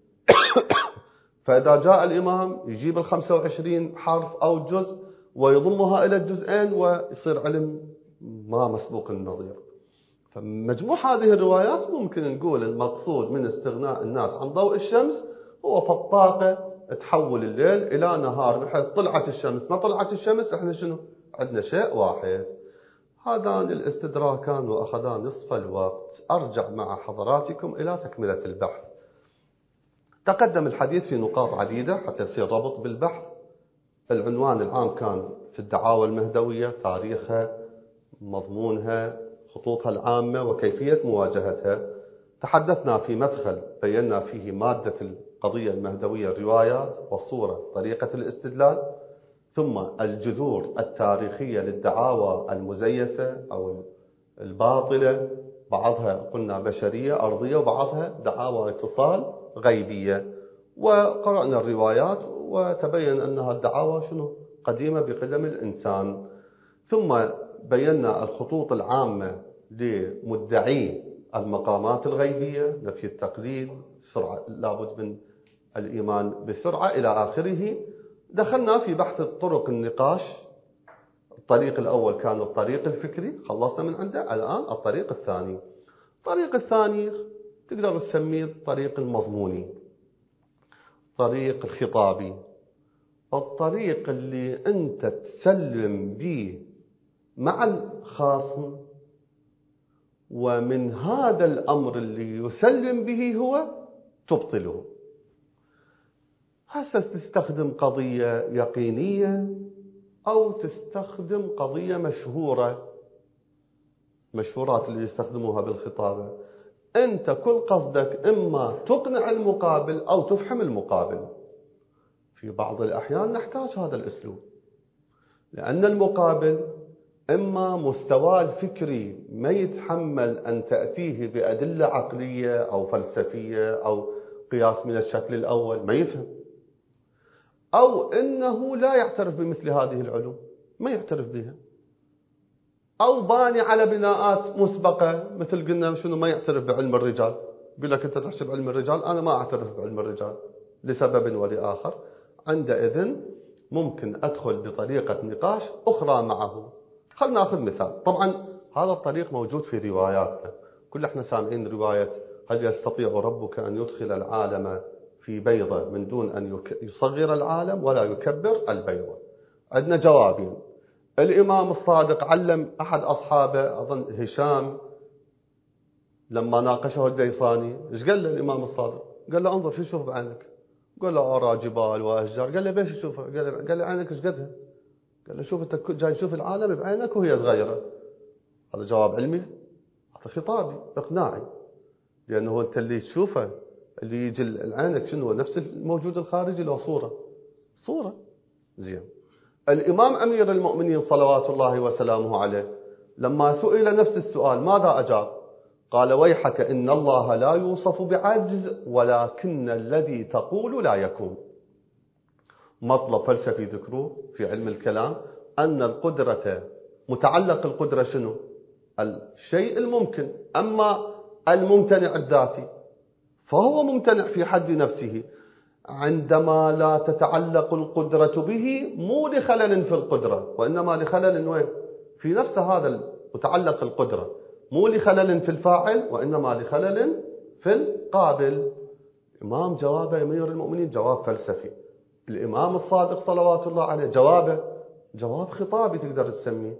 فإذا جاء الإمام يجيب الخمسة وعشرين حرف أو جزء ويضمها إلى الجزئين ويصير علم ما مسبوق النظير. فمجموع هذه الروايات ممكن نقول المقصود من استغناء الناس عن ضوء الشمس هو فالطاقة تحول الليل إلى نهار، بحيث طلعت الشمس ما طلعت الشمس احنا شنو عندنا شيء واحد. هذان الاستدراكان وأخذان نصف الوقت. أرجع مع حضراتكم إلى تكملة البحث. تقدم الحديث في نقاط عديدة حتى يصير ربط بالبحث. العنوان العام كان في الدعاوى المهدوية، تاريخها، مضمونها، خطوطها العامة وكيفية مواجهتها. تحدثنا في مدخل بينا فيه مادة القضية المهدوية، الروايات والصورة، طريقة الاستدلال، ثم الجذور التاريخية للدعاوى المزيفة أو الباطلة، بعضها قلنا بشرية أرضية وبعضها دعاوى اتصال غيبية. وقرأنا الروايات وتبين أنها الدعاوى شنو قديمة بقدم الإنسان. ثم بينا الخطوط العامة لمدعي المقامات الغيبية، نفي التقليد، سرعة لابد من الإيمان بسرعة إلى آخره. دخلنا في بحث طرق النقاش. الطريق الأول كان الطريق الفكري، خلصنا من عنده. الآن الطريق الثاني. الطريق الثاني تقدر تسميه الطريق المضموني، الطريق الخطابي، الطريق اللي أنت تسلم به مع الخاصم، ومن هذا الأمر اللي يسلم به هو تبطله. هسه تستخدم قضية يقينية أو تستخدم قضية مشهورة، مشهورات اللي يستخدموها بالخطابة. أنت كل قصدك إما تقنع المقابل أو تفهم المقابل. في بعض الأحيان نحتاج هذا الأسلوب، لأن المقابل إما مستواه الفكري ما يتحمل أن تأتيه بأدلة عقلية أو فلسفية أو قياس من الشكل الأول، ما يفهم، أو إنه لا يعترف بمثل هذه العلوم، ما يعترف بها، أو باني على بناءات مسبقة، مثل قلنا شنو ما يعترف بعلم الرجال. يقول لك أنت تحسب علم الرجال، أنا ما أعترف بعلم الرجال لسبب ولآخر. عندئذ ممكن أدخل بطريقة نقاش أخرى معه. خلنا نأخذ مثال. طبعا هذا الطريق موجود في رواياتنا، كل احنا سامعين رواية هل يستطيع ربك أن يدخل العالم في بيضة من دون أن يصغر العالم ولا يكبر البيضة. عندنا جوابين. الإمام الصادق علم أحد أصحابه، أظن هشام، لما ناقشه الديصاني، إيش قال له الإمام الصادق؟ قال له انظر شو تشوف بعينك؟ قال له أرى جبال وأشجار. قال له بيش تشوفها؟ قال له قال له عينك إيش قدها؟ قال له شوف أنت جاي تشوف العالم بعينك وهي صغيرة. هذا جواب علمي، هذا خطابي إقناعي، لأنه أنت اللي تشوفه اللي يجي العينك شنو نفس الموجود الخارجي له صورة صورة زين. الإمام أمير المؤمنين صلوات الله وسلامه عليه لما سئل نفس السؤال ماذا أجاب؟ قال ويحك إن الله لا يوصف بعجز ولكن الذي تقول لا يكون. مطلب فلسفي ذكروه في علم الكلام، أن القدرة متعلق القدرة شنو؟ الشيء الممكن، أما الممتنع الذاتي فهو ممتنع في حد نفسه. عندما لا تتعلق القدرة به مو لخلل في القدرة، وإنما لخلل وين؟ في نفس هذا متعلق القدرة، مو لخلل في الفاعل وإنما لخلل في القابل. إمام جواب أمير المؤمنين جواب فلسفي. الإمام الصادق صلوات الله عليه جوابه جواب خطابي تقدر تسميه.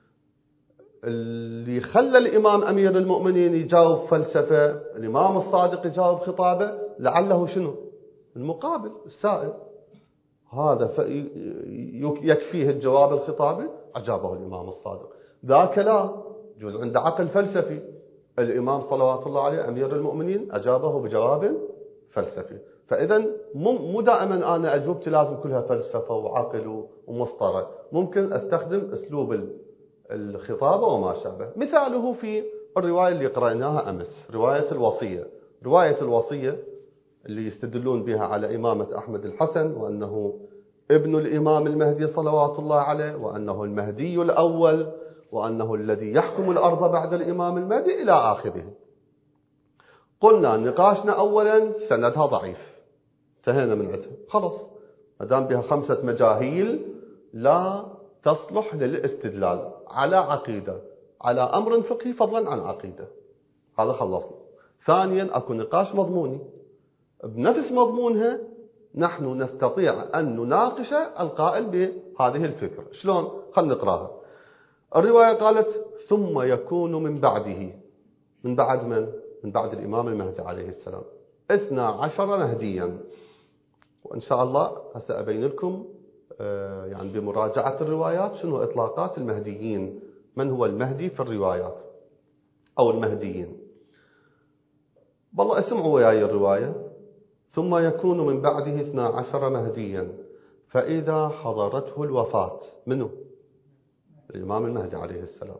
اللي خلى الإمام أمير المؤمنين يجاوب فلسفة، الإمام الصادق يجاوب خطابه، لعله شنو؟ المقابل السائل. هذا يكفيه الجواب الخطابي، أجابه الإمام الصادق. ذاك لا، جوز عند عقل فلسفي. الإمام صلوات الله عليه أمير المؤمنين أجابه بجواب فلسفي. فإذا مو دائما أنا أجوبتي لازم كلها فلسفة وعقل ومسطرة، ممكن أستخدم أسلوب الخطابة وما شابه. مثاله في الرواية اللي قرأناها أمس، رواية الوصية. رواية الوصية اللي يستدلون بها على إمامة أحمد الحسن، وأنه ابن الإمام المهدي صلوات الله عليه، وأنه المهدي الأول، وأنه الذي يحكم الأرض بعد الإمام المهدي إلى آخره. قلنا نقاشنا أولا سندها ضعيف، انتهينا من عندها خلص، ما دام بها خمسة مجاهيل لا تصلح للاستدلال على عقيدة، على أمر فقهي فضلا عن عقيدة. هذا خلصنا. ثانيا أكو نقاش مضموني، بنفس مضمونها نحن نستطيع أن نناقش القائل بهذه الفكرة. شلون؟ خلنا نقراها. الرواية قالت ثم يكون من بعده، من بعد من؟ من بعد الإمام المهدي عليه السلام، اثنا عشر مهديا. وإن شاء الله هسه أبين لكم يعني بمراجعة الروايات شنو إطلاقات المهديين، من هو المهدي في الروايات أو المهديين. والله اسمعوا وياي الرواية. ثم يكون من بعده اثنا عشر مهديا فإذا حضرته الوفاة، منه؟ الإمام المهدي عليه السلام،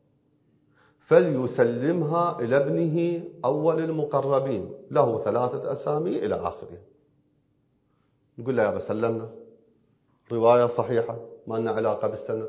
فليسلمها إلى ابنه أول المقربين، له ثلاثة أسامي إلى آخره. نقول له يا بسلمنا، رواية صحيحة ما لنا علاقة بالسند،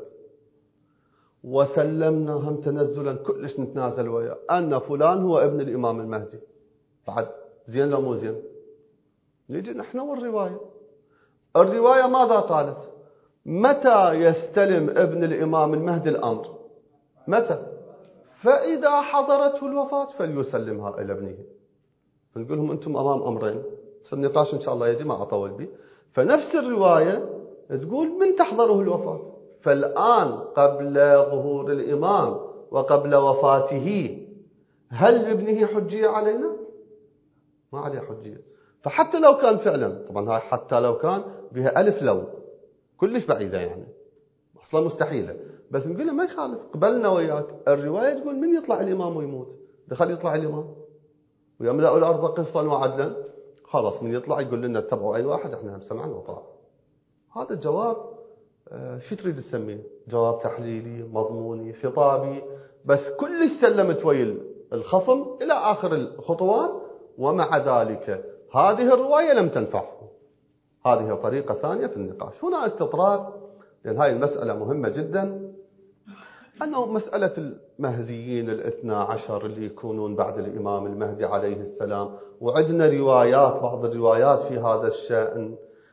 وسلمنا هم تنزلا كلش نتنازل وياه أن فلان هو ابن الإمام المهدي. بعد زين لو مو زين؟ نيجي نحن والرواية. الرواية ماذا قالت؟ متى يستلم ابن الإمام المهدي الأمر؟ متى؟ فإذا حضرته الوفاة فليسلمها إلى ابنه. فنقول لهم أنتم أمام أمرين، النقاش إن شاء الله يجي ما أطول به. فنفس الرواية تقول من تحضره الوفاة، فالآن قبل ظهور الإمام وقبل وفاته هل لابنه حجية علينا؟ ما عليه حجية. فحتى لو كان فعلا، طبعا هاي حتى لو كان بها ألف لو كلش بعيدة يعني أصلا مستحيلة، بس نقول له ما يخالف، قبلنا وياك. الرواية تقول من يطلع الإمام ويموت، دخل يطلع الإمام ويملأ الأرض قسطا وعدلا، خلاص من يطلع يقول لنا اتبعوا أي واحد احنا هم سمعنا وطاعة. هذا الجواب آه شو تريد تسميه؟ جواب تحليلي مضموني خطابي، بس كلش سلمت ويا الخصم إلى آخر الخطوات، ومع ذلك هذه الرواية لم تنفعه. هذه طريقة ثانية في النقاش. هنا استطراد، لأن هاي المسألة مهمة جدا، أنه مسألة المهديين الاثنى عشر اللي يكونون بعد الإمام المهدي عليه السلام، وعندنا روايات، بعض الروايات في هذا الشأن.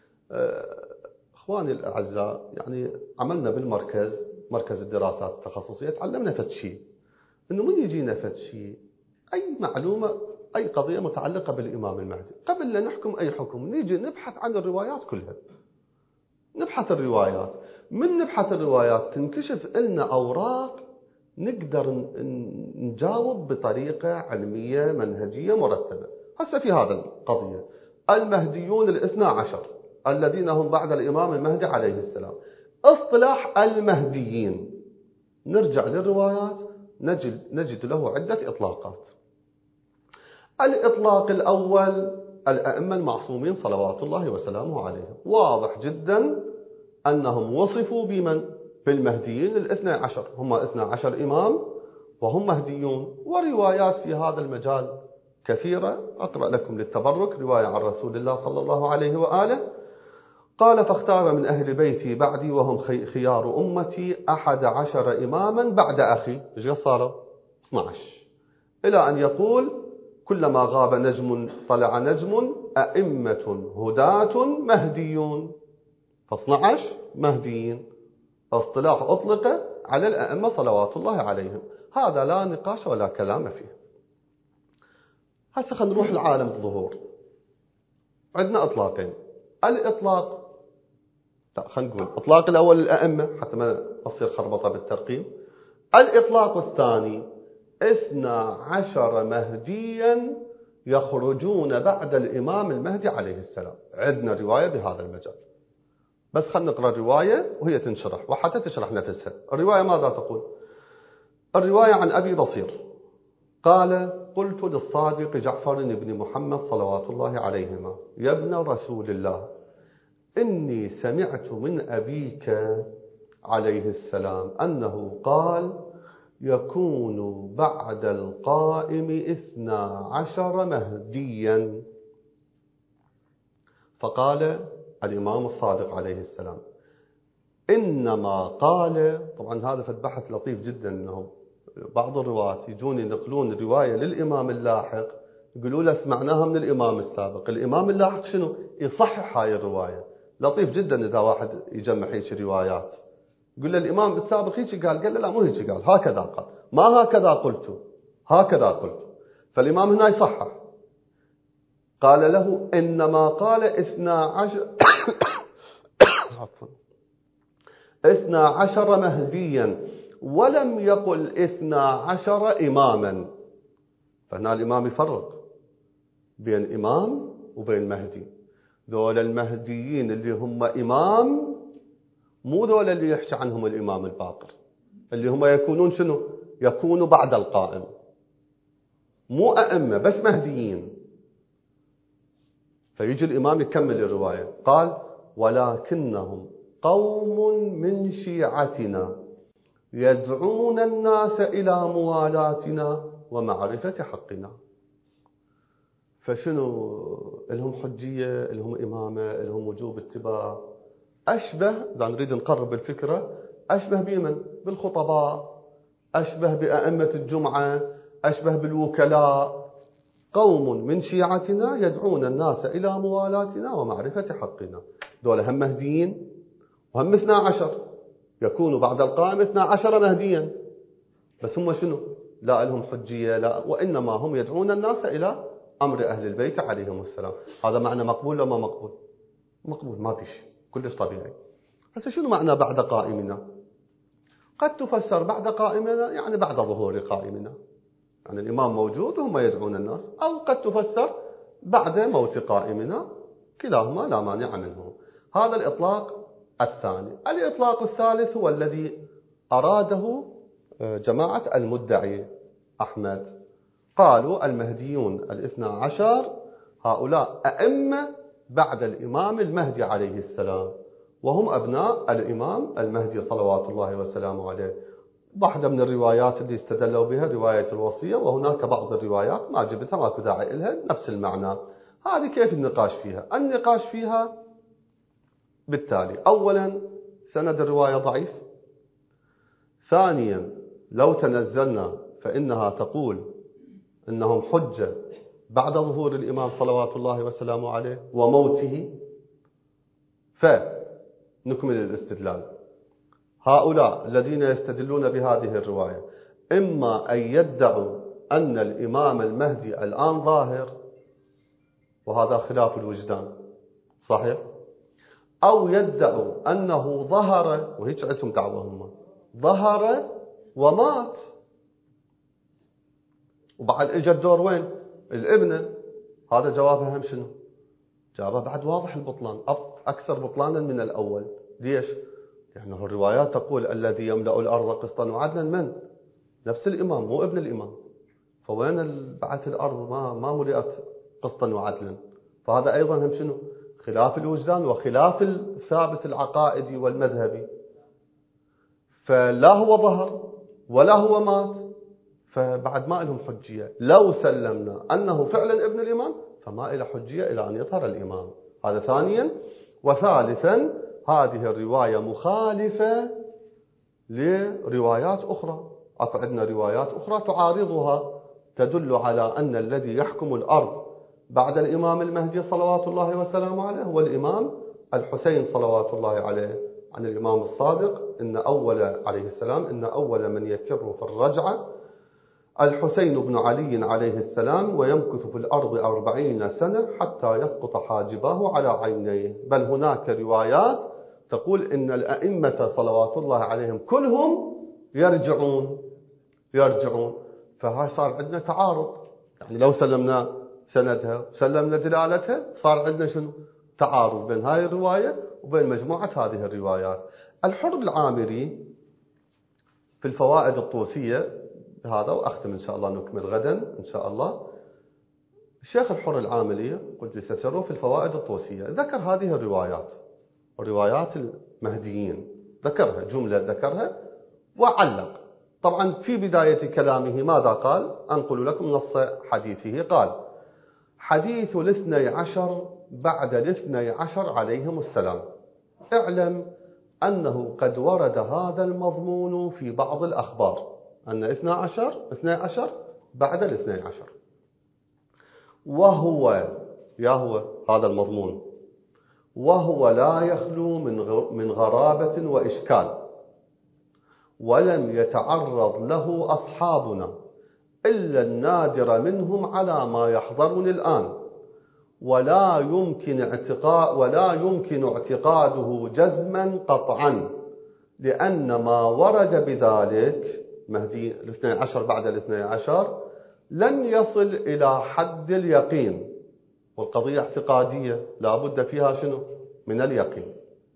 أخواني الأعزاء، يعني عملنا بالمركز، مركز الدراسات التخصصية، تعلمنا فد شيء، أنه من يجينا فد شيء، أي معلومة، أي قضية متعلقة بالإمام المهدي، قبل لا نحكم أي حكم نيجي نبحث عن الروايات كلها، نبحث الروايات. من نبحث الروايات تنكشف لنا أوراق نقدر نجاوب بطريقة علمية منهجية مرتبة. هسه في هذا القضية المهديون الاثنى عشر الذين هم بعد الإمام المهدي عليه السلام، اصطلاح المهديين نرجع للروايات نجد, نجد له عدة إطلاقات. الإطلاق الأول الأئمة المعصومين صلوات الله وسلامه عليهم، واضح جدا أنهم وصفوا بمن؟ بالمهديين الاثنى عشر، هم اثنى عشر إمام وهم مهديون. وروايات في هذا المجال كثيرة، أقرأ لكم للتبرك رواية عن رسول الله صلى الله عليه وآله قال: فاختار من أهل بيتي بعدي وهم خيار أمتي أحد عشر إماما بعد أخي. إيش صاروا؟ اثنى عشر، إلى أن يقول: كلما غاب نجم طلع نجم أئمة هداة مهديون. فاثنى عشر مهديين، اصطلاح أطلق على الأئمة صلوات الله عليهم، هذا لا نقاش ولا كلام فيه. هسه خلينا نروح لعالم الظهور. عندنا إطلاقين. الإطلاق لا خلينا نقول الإطلاق الأول الأئمة حتى ما أصير خربطة بالترقيم. الإطلاق الثاني اثنى عشر مهديا يخرجون بعد الإمام المهدي عليه السلام. عندنا رواية بهذا المجال، بس خلينا نقرأ الرواية وهي تنشرح وحتى تشرح نفسها. الرواية ماذا تقول؟ الرواية عن أبي بصير قال: قلت للصادق جعفر بن محمد صلوات الله عليهما: يا ابن رسول الله، إني سمعت من أبيك عليه السلام أنه قال: يكون بعد القائم اثنا عشر مهديا. فقال الإمام الصادق عليه السلام: إنما قال، طبعا هذا فد بحث لطيف جدا، أنه بعض الرواة يجون ينقلون رواية للإمام اللاحق يقولوا له سمعناها من الإمام السابق. الإمام اللاحق شنو؟ يصحح هاي الرواية. لطيف جدا إذا واحد يجمع هيك روايات، يقول له الإمام السابق هيك قال، قال له لا مو هيك قال، هكذا قال، ما هكذا قلت، هكذا قلت. فالإمام هنا يصحح، قال له: إنما قال اثنا عشر اثنا عشر مهديا، ولم يقل اثنا عشر إماما. فهنا الإمام يفرق بين إمام وبين مهدي. دول المهديين اللي هم إمام، مو دول اللي يحكي عنهم الإمام الباقر، اللي هم يكونون شنو؟ يكونوا بعد القائم، مو أئمة بس مهديين. فيجي الإمام يكمل الرواية، قال: ولكنهم قوم من شيعتنا يدعون الناس إلى موالاتنا ومعرفة حقنا. فشنو لهم حجية، لهم إمامة، لهم وجوب اتباع. أشبه، إذا نريد نقرب الفكرة، أشبه بمن؟ بالخطباء، أشبه بأئمة الجمعة، أشبه بالوكلاء. قوم من شيعتنا يدعون الناس إلى موالاتنا ومعرفة حقنا. دول هم مهديين وهم اثنا عشر، يكون بعد القائم اثنا عشر مهديا، بس هم شنو؟ لا لهم حجية، لا، وإنما هم يدعون الناس إلى أمر أهل البيت عليهم السلام. هذا معنى مقبول ولا ما مقبول؟ مقبول، ما فيش، كلش طبيعي. بس شنو معنى بعد قائمنا؟ قد تفسر بعد قائمنا يعني بعد ظهور قائمنا، يعني الإمام موجود وهم يدعون الناس، أو قد تفسر بعد موت قائمنا، كلاهما لا مانع منه. هذا الإطلاق الثاني. الإطلاق الثالث هو الذي أراده جماعة المدعي أحمد. قالوا المهديون الاثنى عشر هؤلاء أئمة بعد الإمام المهدي عليه السلام، وهم أبناء الإمام المهدي صلوات الله وسلامه عليه. واحدة من الروايات اللي استدلوا بها رواية الوصية، وهناك بعض الروايات ما جبتها ماكو داعي لها، نفس المعنى. هذه كيف النقاش فيها؟ النقاش فيها بالتالي: أولا سند الرواية ضعيف. ثانيا لو تنزلنا فإنها تقول إنهم حجة بعد ظهور الإمام صلوات الله وسلامه عليه وموته. فنكمل الاستدلال. هؤلاء الذين يستدلون بهذه الرواية إما أن يدعوا أن الإمام المهدي الآن ظاهر، وهذا خلاف الوجدان صحيح، أو يدعوا أنه ظهر، وهيك عندهم دعوة هم، ظهر ومات، وبعد اجى الدور وين؟ الابنة. هذا جوابها هم شنو؟ جوابها بعد واضح البطلان، أكثر بطلانا من الأول. ليش؟ لأنه يعني الروايات تقول الذي يملأ الأرض قسطا وعدلا من؟ نفس الإمام، مو ابن الإمام. فوين بعد الأرض ما ما ملئت قسطا وعدلا؟ فهذا أيضا هم شنو؟ خلاف الوجدان وخلاف الثابت العقائدي والمذهبي. فلا هو ظهر ولا هو مات، فبعد ما لهم حجية. لو سلمنا أنه فعلا ابن الإمام فما له حجية إلى أن يظهر الإمام. هذا ثانيا. وثالثا هذه الرواية مخالفة لروايات أخرى. أكو عندنا روايات أخرى تعارضها، تدل على أن الذي يحكم الأرض بعد الإمام المهدي صلوات الله وسلامه عليه هو الإمام الحسين صلوات الله عليه. عن الإمام الصادق إن أول عليه السلام إن أول من يكر في الرجعة الحسين بن علي عليه السلام، ويمكث في الأرض أربعين سنة حتى يسقط حاجباه على عينيه. بل هناك روايات تقول إن الأئمة صلوات الله عليهم كلهم يرجعون يرجعون فهاي صار عندنا تعارض. يعني لو سلمنا سندها سلمنا دلالتها صار عندنا شنو؟ تعارض بين هاي الرواية وبين مجموعة هذه الروايات. الحر العامري في الفوائد الطوسية هذا وأختم إن شاء الله، نكمل غدا إن شاء الله. الشيخ الحر العاملي قدس سره في الفوائد الطوسية ذكر هذه الروايات، روايات المهديين، ذكرها جملة ذكرها وعلق. طبعا في بداية كلامه ماذا قال؟ أنقل لكم نص حديثه. قال: حديث الاثني عشر بعد الاثني عشر عليهم السلام، اعلم أنه قد ورد هذا المضمون في بعض الأخبار، أن اثني عشر اثني عشر بعد الاثني عشر، وهو يا هو هذا المضمون، وهو لا يخلو من غرابة وإشكال، ولم يتعرض له أصحابنا إلا النادر منهم على ما يحضرني الآن، ولا يمكن اعتقاد ولا يمكن اعتقاده جزما قطعا، لأن ما ورد بذلك مهدي الاثني عشر بعد الاثني عشر لم يصل إلى حد اليقين، والقضية اعتقادية لا بد فيها شنو؟ من اليقين.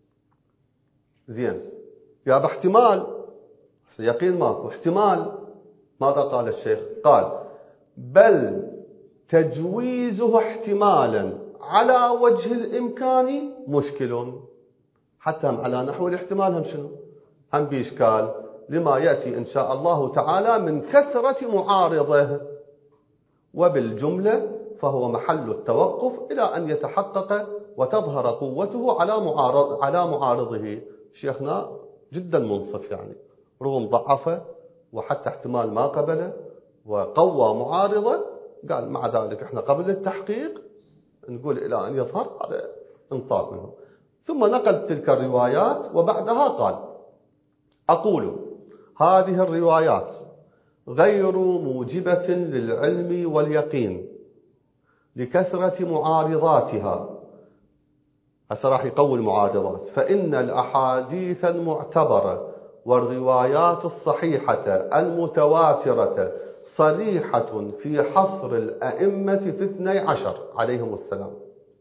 زين، يا باحتمال يقين ماكو، احتمال. ماذا قال الشيخ؟ قال: بل تجويزه احتمالا على وجه الإمكان مشكل. حتى هم على نحو الاحتمال هم شنو؟ هم بإشكال، لما يأتي إن شاء الله تعالى من كثرة معارضه، وبالجملة فهو محل التوقف إلى أن يتحقق وتظهر قوته على معارض على معارضه. شيخنا جدا منصف، يعني رغم ضعفه وحتى احتمال ما قبله وقوى معارضة، قال مع ذلك احنا قبل التحقيق نقول إلى أن يظهر، هذا انصاف منه. ثم نقل تلك الروايات وبعدها قال: أقول هذه الروايات غير موجبة للعلم واليقين لكثرة معارضاتها. هسه راح يقول معارضات، فإن الأحاديث المعتبرة والروايات الصحيحة المتواترة صريحة في حصر الأئمة في اثني عشر عليهم السلام،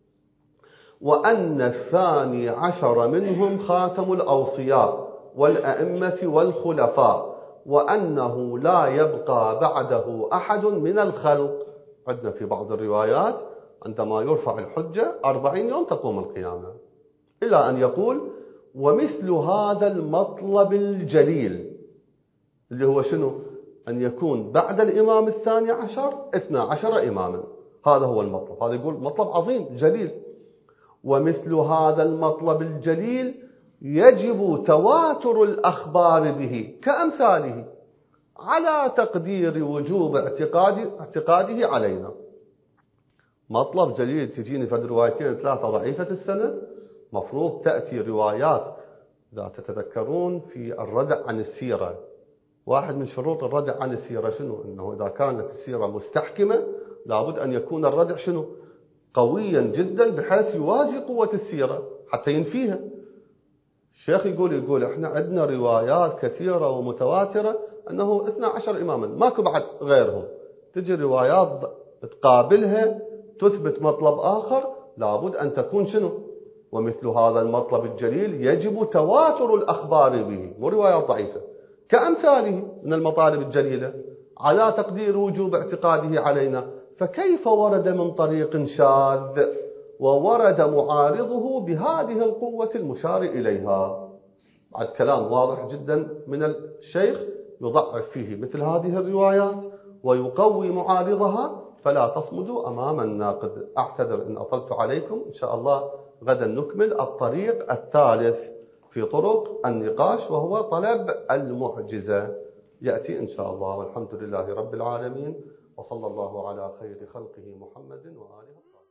وأن الثاني عشر منهم خاتم الأوصياء والأئمة والخلفاء، وأنه لا يبقى بعده أحد من الخلق. عندنا في بعض الروايات عندما يرفع الحجة أربعين يوم تقوم القيامة، إلى أن يقول: ومثل هذا المطلب الجليل، اللي هو شنو؟ أن يكون بعد الإمام الثاني عشر اثنى عشر إماما. هذا هو المطلب، هذا يقول مطلب عظيم جليل. ومثل هذا المطلب الجليل يجب تواتر الأخبار به كأمثاله على تقدير وجوب اعتقاد اعتقاده علينا. مطلب جليل تجيني فد روايتين ثلاثة ضعيفة السند، مفروض تأتي روايات. إذا تتذكرون في الردع عن السيرة، واحد من شروط الردع عن السيرة شنو؟ إنه إذا كانت السيرة مستحكمة لابد أن يكون الردع شنو؟ قويا جدا بحيث يوازي قوة السيرة حتى ينفيها. الشيخ يقول يقول احنا عندنا روايات كثيرة ومتواترة أنه اثني عشر إماما، ماكو بعد غيرهم. تجي روايات تقابلها تثبت مطلب آخر، لابد أن تكون شنو؟ ومثل هذا المطلب الجليل يجب تواتر الأخبار به، مو روايات ضعيفة، كأمثاله من المطالب الجليلة على تقدير وجوب اعتقاده علينا. فكيف ورد من طريق شاذ وورد معارضه بهذه القوة المشار إليها؟ بعد كلام واضح جدا من الشيخ يضعف فيه مثل هذه الروايات ويقوي معارضها، فلا تصمدوا أمام الناقد. أعتذر إن أطلت عليكم، إن شاء الله غدا نكمل الطريق الثالث في طرق النقاش، وهو طلب المعجزة، يأتي إن شاء الله. والحمد لله رب العالمين، وصلى الله على خير خلقه محمد وآله.